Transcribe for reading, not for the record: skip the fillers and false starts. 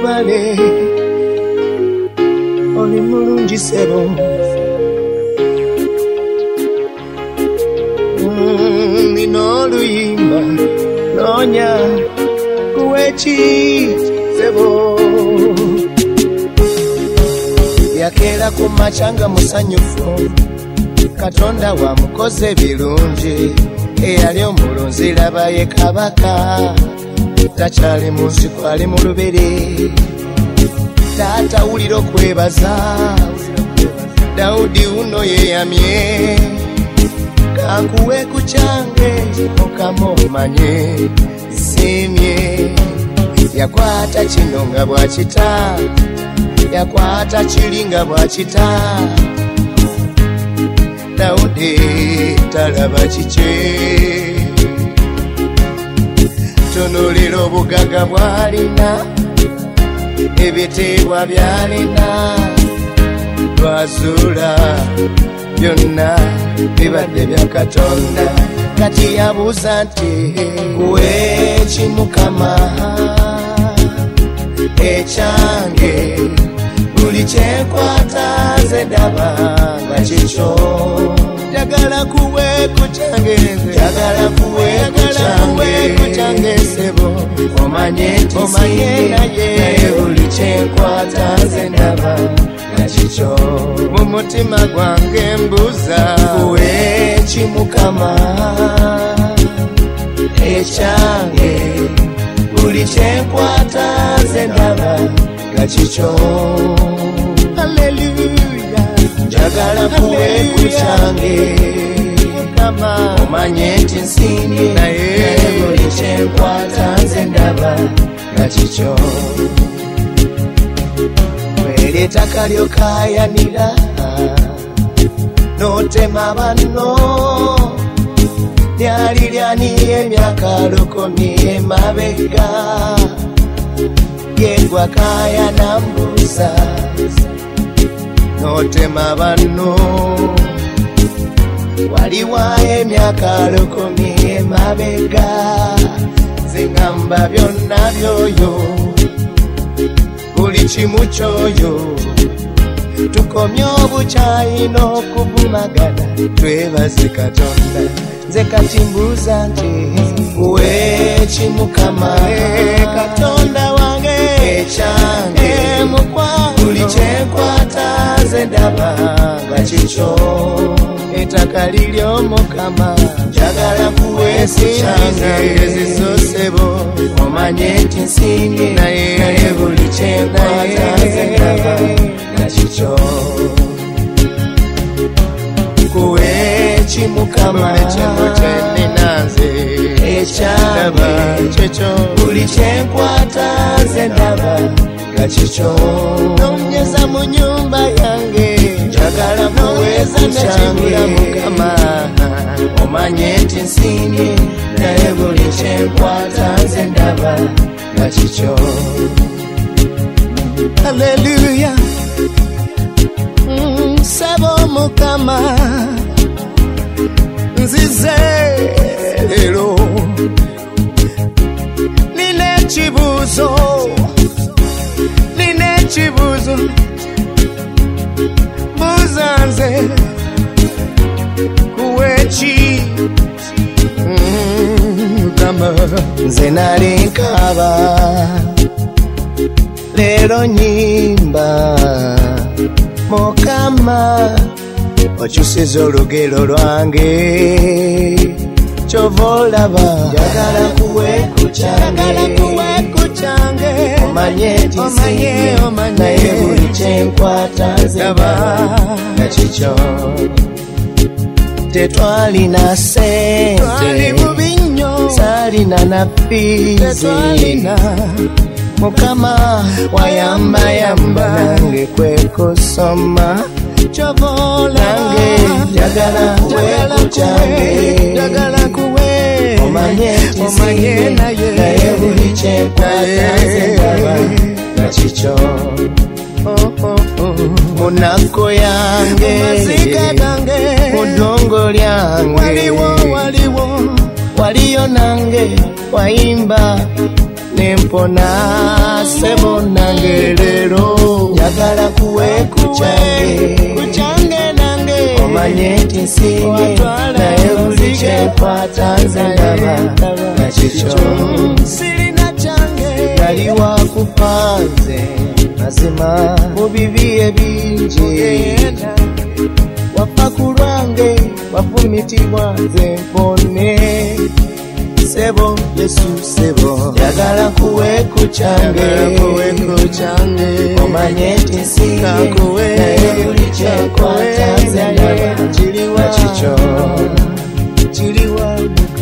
lubale oli mulungi sebo nino luyimba nonya kuwechi sebo yakera kumachanga musanyufu Katonda wa mukoze birungi eyali omulunzi labaye kabaka takyali munsi kwali mu lubere taata wulira okwebaza Daudi uno yeyamye kankuwe ku kyange Mukama omanye simye yakwata kino nga bwakita yakwata kiri nga bwakita Daudi talaba kikye tunulira obugaga bwalina ebiteebwa byalina lwazula byonna bibadde bya Katonda kati yabuuza nti kuweeki Mukama ekyange buli kyenkwata nze ndaba nga kikyo njagala kuwe ku kyange njagala kuwe ku kyange sebo omanye nti naye buli kyenkwata nze ndaba nga kikyo mu mutima gwange mbuuza kuweeki Mukama ekyange buli kyenkwata nze ndaba nga kikyo haleluya njagala kuwe ku kyange Mukama omanye nti nsiimye naye buli kyenkwata nze ndaba nga kikyo wera ettaka lyokayanira n'otema banno lyali lyaniye emyaka 10 emabega yegwa kaya nambuza n'otema banno waliwayo emyaka 10 emabega zingamba byonna byoyo buli kimu kyoyo tukomye obukyayina okuvumagana twebaze Katonda nze kati mbuuza nti kuweeki Mukama Katonda wange ekyange buli kyenkwata nze ndaba nga kikyo ettaka liryo Mukama njagala kuweesi kyange zisosebo omanye nti nsiimye naye buli kyenkwata nze ndaba nga kikyo kuweeki Mukama ekyange ekyo buli kyenkwata nze ndaba nga kikyo nonyeza mu nnyumba yange njagala kuweesa kyange Mukama omanye nti nsiimye naye buli kyenkwata nze ndaba nga kikyo haleluya saba Mukama nzize lero nina ekibuuzo buuza nze kuweeki Mukama nze nali nkaaba leero nyimba Mukama okyusiza olugero lwange kyova olaba njagala kuwe ku kyange omanye nti nsiimye naye buli kyenkwata nze ndaba nga kikyo tetwalina sente saalina na fiizi Mukama wayambayamba nange kwekusoma nange njagala kuwe ku kyange omanye nti nsiimye naye buli kyenkwata nze ndaba nga kikyo munako yange mudongo lyange waliyo nange wayimba nempona sebo nange lero njagala kuwe kuchange nange omanye nti nsiimye naye buli kyenkwata nze ndaba nga kikyo sirina kyange nali wakupanze mazima mu bibi ebingi wafa ku lwange wafumitibwa nze mpone sebo Yesu sebo njagala kuwe kuchange omanye nti nsiimye naye buli kyenkwata nze ndaba nga kikyo kiriwa